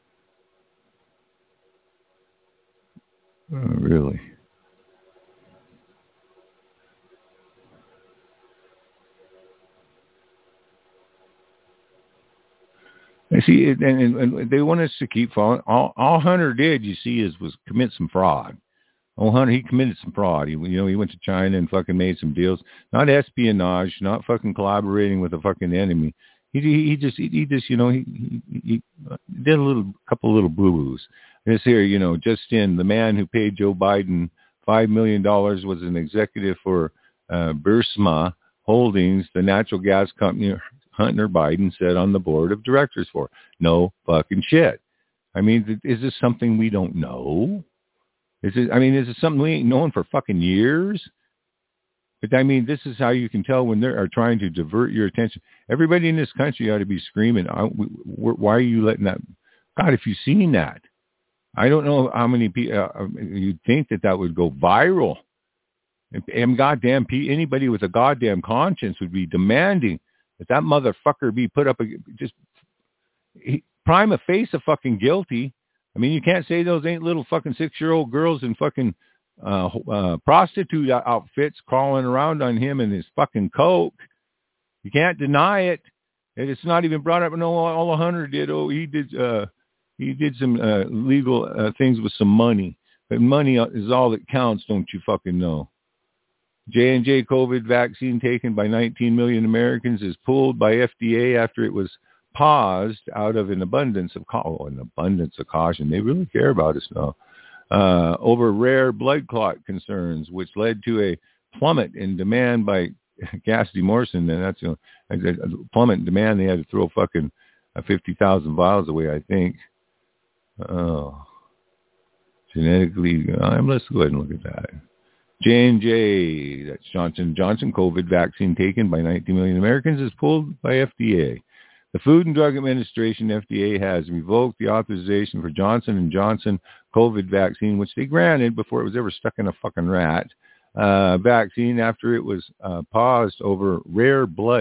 Oh, really? I see, and they want us to keep following. All Hunter did, you see, was commit some fraud. Oh, Hunter, he committed some fraud. He went to China and fucking made some deals. Not espionage, not fucking collaborating with a fucking enemy. He just did a couple little boo-boos. This here, just in, the man who paid Joe Biden $5 million was an executive for Burisma Holdings, the natural gas company Hunter Biden sat on the board of directors for. No fucking shit. I mean, is this something we don't know? Is it something we ain't known for fucking years? But I mean, this is how you can tell when they are trying to divert your attention. Everybody in this country ought to be screaming, why are you letting that? God, if you've seen that, I don't know how many people you'd think that would go viral. And goddamn, anybody with a goddamn conscience would be demanding that motherfucker be put up, prima facie fucking guilty. I mean, you can't say those ain't little fucking 6-year-old girls in fucking prostitute outfits crawling around on him and his fucking coke. You can't deny it. And it's not even brought up. No, all Hunter did. Oh, he did some legal things with some money. But money is all that counts, don't you fucking know? J&J COVID vaccine taken by 19 million Americans is pulled by FDA after it was paused out of an abundance of caution. They really care about us now. Over rare blood clot concerns, which led to a plummet in demand by Cassidy Morrison. And that's, a plummet in demand. They had to throw fucking 50,000 vials away, I think. Oh, genetically, let's go ahead and look at that. J&J, that's Johnson & Johnson COVID vaccine taken by 19 million Americans is pulled by FDA. The Food and Drug Administration, FDA, has revoked the authorization for Johnson & Johnson COVID vaccine, which they granted before it was ever stuck in a fucking rat, vaccine after it was paused over rare blood,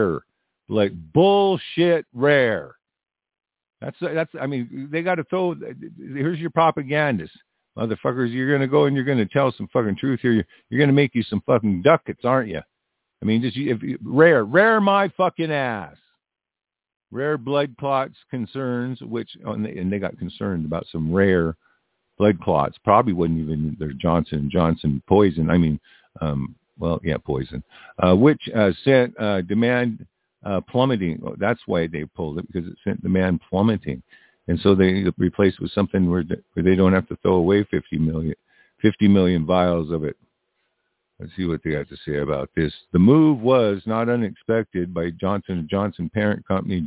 bullshit rare. That's, I mean, they got to throw, here's your propagandists. Motherfuckers, you're going to go and you're going to tell some fucking truth here. You're going to make you some fucking ducats, aren't you? I mean, just rare my fucking ass. Rare blood clots concerns, and they got concerned about some rare blood clots. Probably wasn't even their Johnson & Johnson poison. I mean, poison, which sent demand plummeting. That's why they pulled it, because it sent demand plummeting. And so they replaced with something where they don't have to throw away 50 million vials of it. Let's see what they have to say about this. The move was not unexpected by Johnson & Johnson parent company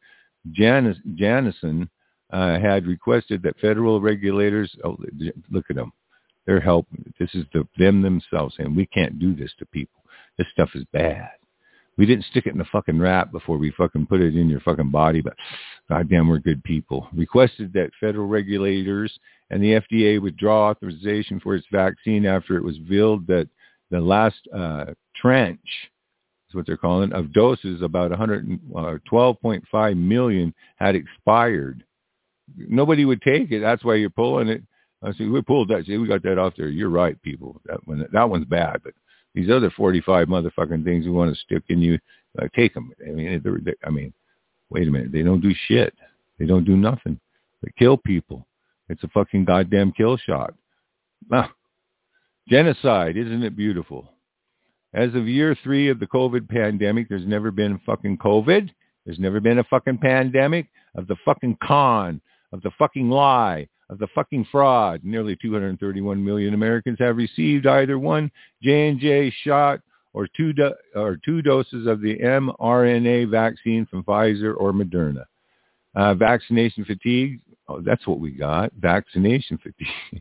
Janssen had requested that federal regulators, look at them, they're helping. This is them themselves saying, we can't do this to people. This stuff is bad. We didn't stick it in the fucking rat before we fucking put it in your fucking body, but goddamn, we're good people. Requested that federal regulators and the FDA withdraw authorization for its vaccine after it was revealed that the last tranche, is what they're calling, of doses, about 12.5 million, had expired. Nobody would take it. That's why you're pulling it. I said, we pulled that. See, we got that off there. You're right, people. That one's bad, but these other 45 motherfucking things we want to stick in you, take them. I mean, wait a minute. They don't do shit. They don't do nothing. They kill people. It's a fucking goddamn kill shot. Genocide, isn't it beautiful? As of year 3 of the COVID pandemic, there's never been fucking COVID. There's never been a fucking pandemic of the fucking con, of the fucking lie, of the fucking fraud. Nearly 231 million Americans have received either one J&J shot or two doses of the mRNA vaccine from Pfizer or Moderna. Vaccination fatigue. Oh, that's what we got. Vaccination fatigue.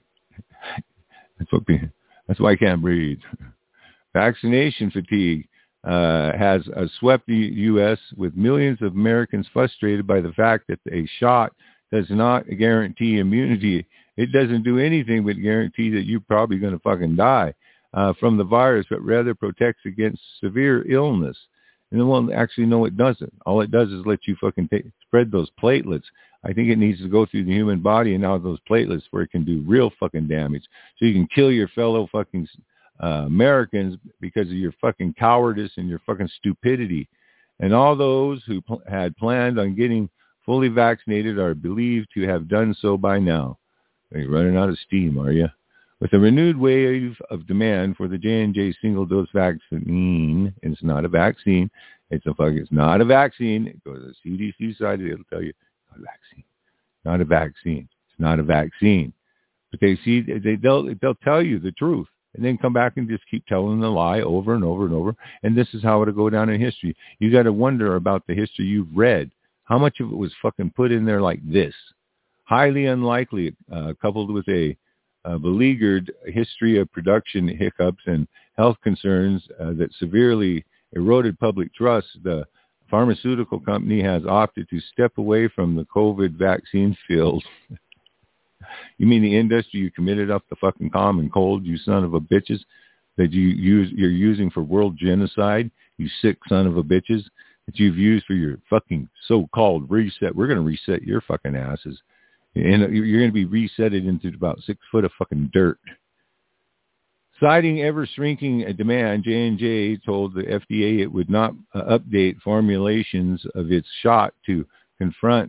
That's why I can't breathe. Vaccination fatigue has swept the U.S. with millions of Americans frustrated by the fact that a shot does not guarantee immunity. It doesn't do anything but guarantee that you're probably going to fucking die from the virus, but rather protects against severe illness. And well, actually, no, it doesn't. All it does is let you fucking spread those platelets. I think it needs to go through the human body and out of those platelets where it can do real fucking damage. So you can kill your fellow fucking Americans because of your fucking cowardice and your fucking stupidity. And all those who had planned on getting fully vaccinated are believed to have done so by now. Are you running out of steam, are you? With a renewed wave of demand for the J&J single-dose vaccine, it's not a vaccine. It's not a vaccine. Go to the CDC side, it'll tell you, not a vaccine. Not a vaccine. It's not a vaccine. But they'll tell you the truth and then come back and just keep telling the lie over and over and over. And this is how it'll go down in history. You got to wonder about the history you've read. How much of it was fucking put in there like this? Highly unlikely, coupled with a beleaguered history of production hiccups and health concerns that severely eroded public trust, the pharmaceutical company has opted to step away from the COVID vaccine field. You mean the industry you committed up the fucking common cold, you son of a bitches, that you're using for world genocide, you sick son of a bitches, that you've used for your fucking so-called reset. We're going to reset your fucking asses. And you're going to be resetted into about 6 foot of fucking dirt. Citing ever-shrinking demand, J&J told the FDA it would not update formulations of its shot to confront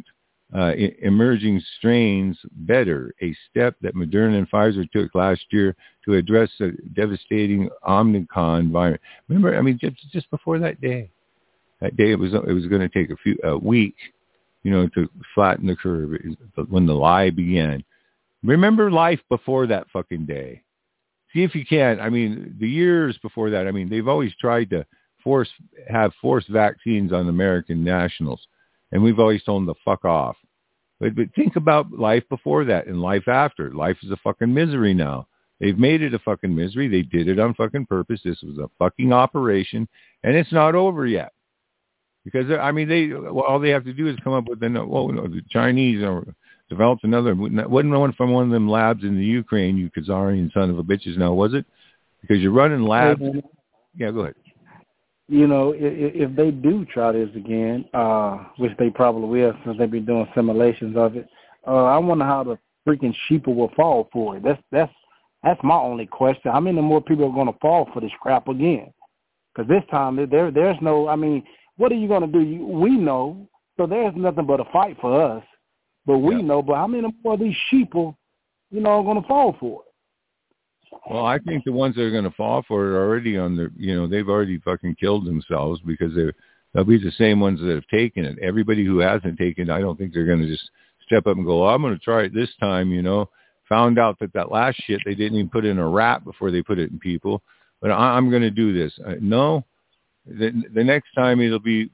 emerging strains better, a step that Moderna and Pfizer took last year to address the devastating Omicron virus. Remember, I mean, just before that day it was going to take a week, to flatten the curve when the lie began. Remember life before that fucking day. See if you can. I mean, the years before that, I mean, they've always tried to have forced vaccines on American nationals. And we've always told them to fuck off. But think about life before that and life after. Life is a fucking misery now. They've made it a fucking misery. They did it on fucking purpose. This was a fucking operation. And it's not over yet. Because, I mean, all they have to do is come up with the Chinese developed another. Wasn't one from one of them labs in the Ukraine, you Khazarian son of a bitches now, was it? Because you're running labs. Yeah, go ahead. If they do try this again, which they probably will since they've been doing simulations of it, I wonder how the freaking sheeple will fall for it. That's my only question. How many more people are going to fall for this crap again? Because this time there's no. I mean, what are you going to do? We know, so there's nothing but a fight for us. But we know. But how many more of these sheeple, are going to fall for it? Well, I think the ones that are going to fall for it are already on the, they've already fucking killed themselves because they'll be the same ones that have taken it. Everybody who hasn't taken it, I don't think they're going to just step up and go, I'm going to try it this time, Found out that last shit, they didn't even put in a rat before they put it in people. But I'm going to do this. No, the next time it'll be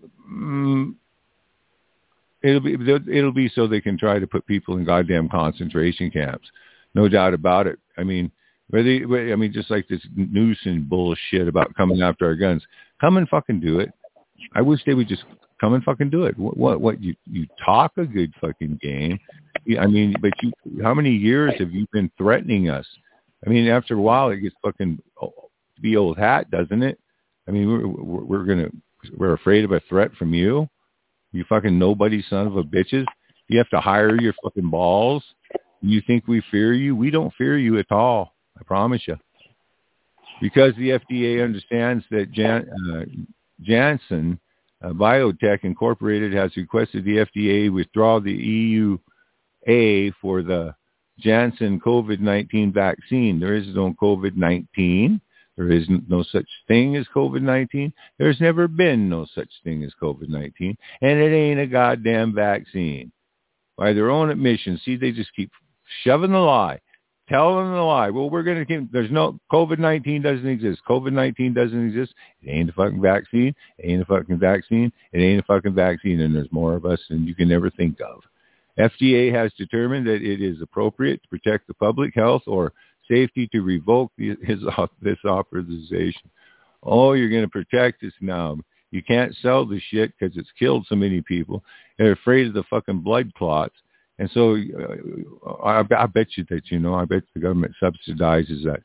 so they can try to put people in goddamn concentration camps. No doubt about it. I mean, just like this noose and bullshit about coming after our guns. Come and fucking do it. I wish they would just come and fucking do it. What you talk a good fucking game. I mean, but how many years have you been threatening us? I mean, after a while, it gets fucking to be old hat, doesn't it? I mean, we're afraid of a threat from you. You fucking nobody son of a bitches. You have to hire your fucking balls. You think we fear you? We don't fear you at all. I promise you. Because the FDA understands that Janssen Biotech Incorporated has requested the FDA withdraw the EUA for the Janssen COVID-19 vaccine. There is no COVID-19. There is no such thing as COVID-19. There's never been no such thing as COVID-19. And it ain't a goddamn vaccine. By their own admission. See, they just keep shoving the lie. Telling the lie. Well, we're going to keep, there's no, COVID-19 doesn't exist. COVID-19 doesn't exist. It ain't a fucking vaccine. It ain't a fucking vaccine. It ain't a fucking vaccine. And there's more of us than you can ever think of. FDA has determined that it is appropriate to protect the public health or safety to revoke this authorization. Oh, you're going to protect us now. You can't sell the shit because it's killed so many people. They're afraid of the fucking blood clots. And so I bet you that, I bet the government subsidizes that,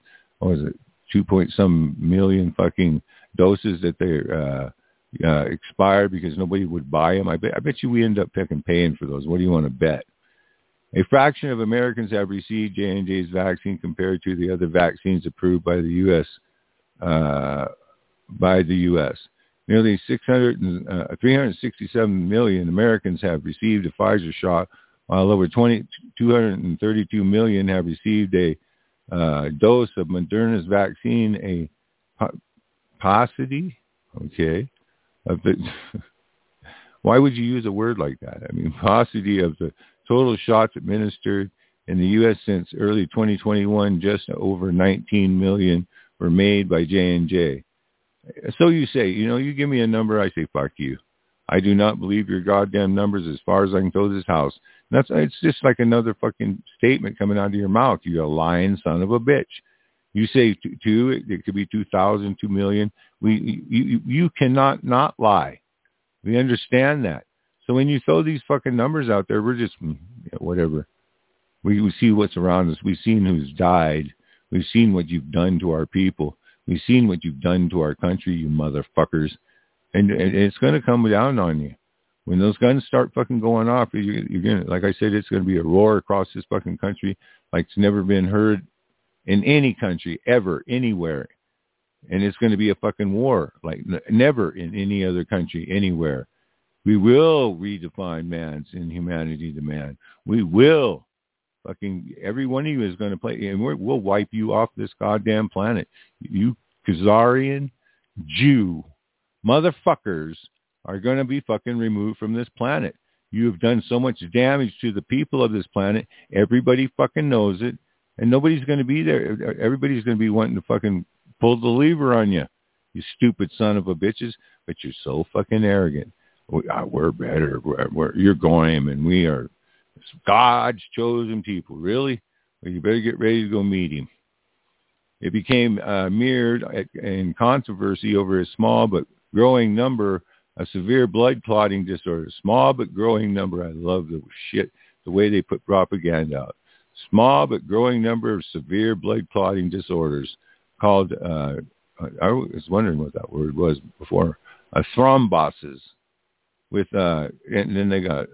2 million fucking doses that they're expired because nobody would buy them. I bet you we end up paying for those. What do you want to bet? A fraction of Americans have received J&J's vaccine compared to the other vaccines approved by the U.S. Nearly 367 million Americans have received a Pfizer shot, while over 232 million have received a dose of Moderna's vaccine, a paucity. Okay. Why would you use a word like that? I mean, paucity of the total shots administered in the U.S. since early 2021, just over 19 million were made by J&J. So you say, you give me a number, I say, fuck you. I do not believe your goddamn numbers as far as I can throw this house. It's just like another fucking statement coming out of your mouth. You're a lying son of a bitch. You say two, it could be 2,000, 2 million. You cannot not lie. We understand that. So when you throw these fucking numbers out there, we're just, whatever. We see what's around us. We've seen who's died. We've seen what you've done to our people. We've seen what you've done to our country, you motherfuckers. And it's going to come down on you. When those guns start fucking going off, you're going to, like I said, it's going to be a roar across this fucking country like it's never been heard in any country, ever, anywhere. And it's going to be a fucking war like never in any other country, anywhere. We will redefine man's inhumanity to man. We will. Fucking every one of you is going to play, and we'll wipe you off this goddamn planet. You Khazarian Jew motherfuckers are going to be fucking removed from this planet. You have done so much damage to the people of this planet. Everybody fucking knows it, and nobody's going to be there. Everybody's going to be wanting to fucking pull the lever on you, you stupid son of a bitches. But you're so fucking arrogant. We're better. You're Goyim, and we are God's chosen people. Really? Well, you better get ready to go meet him. It became mirrored in controversy over a small but growing number of severe blood clotting disorders. Small but growing number. I love the way they put propaganda out. Small but growing number of severe blood clotting disorders called, I was wondering what that word was before, thromboses. And then they got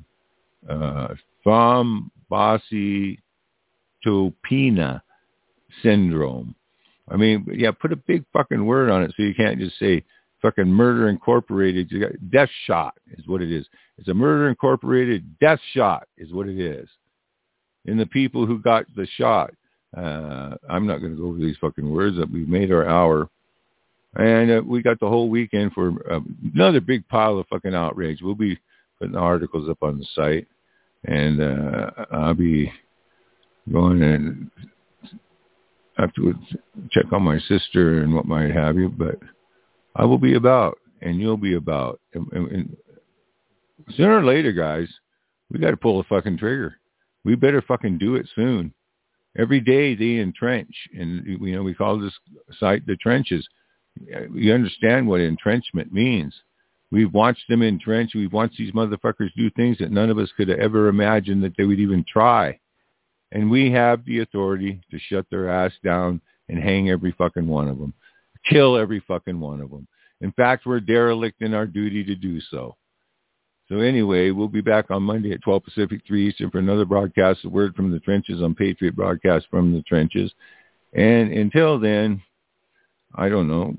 thrombocytopenia syndrome. I mean, yeah, put a big fucking word on it so you can't just say fucking Murder Incorporated. You got death shot is what it is. It's a Murder Incorporated death shot is what it is. And the people who got the shot, I'm not going to go over these fucking words. That we've made our hour. And we got the whole weekend for another big pile of fucking outrage. We'll be putting articles up on the site. And I'll be going and have to check on my sister and what might have you. But I will be about, and you'll be about. And sooner or later, guys, we got to pull the fucking trigger. We better fucking do it soon. Every day they entrench. And, you know, we call this site the trenches. You understand what entrenchment means. We've watched them entrench. We've watched these motherfuckers do things that none of us could have ever imagined that they would even try. And we have the authority to shut their ass down and hang every fucking one of them. Kill every fucking one of them. In fact, we're derelict in our duty to do so. So anyway, we'll be back on Monday at 12 Pacific, 3 Eastern for another broadcast of Word from the Trenches on Patriot Broadcast from the Trenches. And until then, I don't know.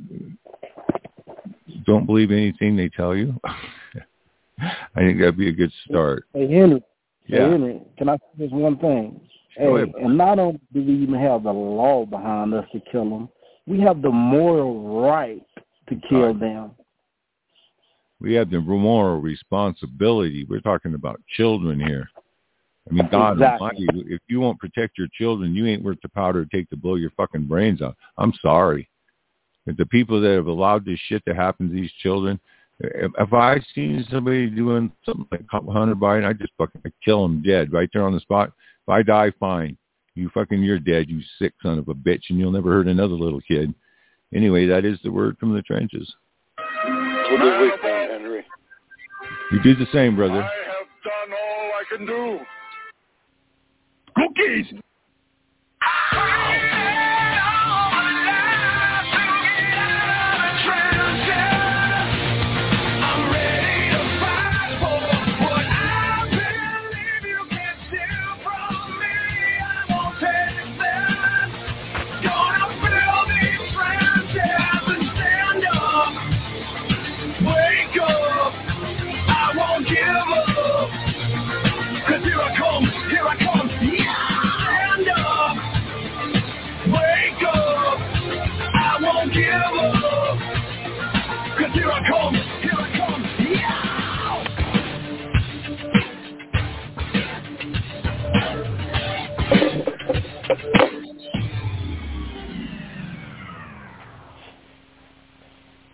Don't believe anything they tell you. I think that'd be a good start. Hey, Henry. Yeah. Hey, Henry, can I say just one thing? Hey, and not only do we even have the law behind us to kill them, we have the moral right to kill them. We have the moral responsibility. We're talking about children here. I mean, God Almighty, if you won't protect your children, you ain't worth the powder to take to blow your fucking brains out. I'm sorry. But the people that have allowed this shit to happen to these children, if I seen somebody doing something like Hunter Biden, I just fucking kill them dead right there on the spot. If I die, fine. You're dead, you sick son of a bitch, and you'll never hurt another little kid. Anyway, that is the Word from the Trenches. Have a good weekend, Henry. You do the same, brother. I have done all I can do. Cookies!